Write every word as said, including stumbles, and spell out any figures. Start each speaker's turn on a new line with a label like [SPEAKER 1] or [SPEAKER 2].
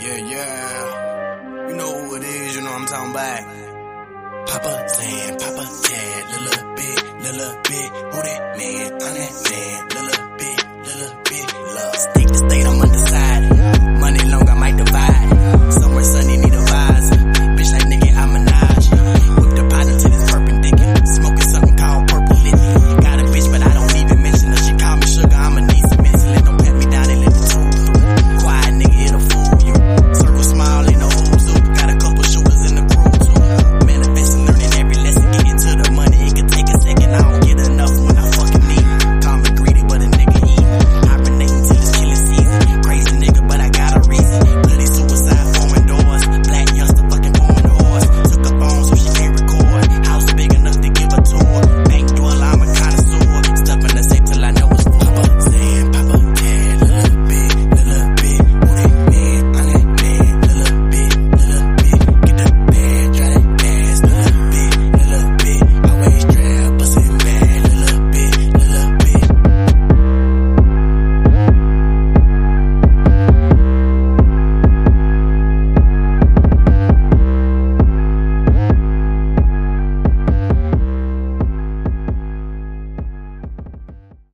[SPEAKER 1] Yeah, yeah. You know who it is, you know what I'm talking about. Papa San, Papa Tad, little bit, little bit. Who that man? I'm that man, little bit, little bit. Love, stick to state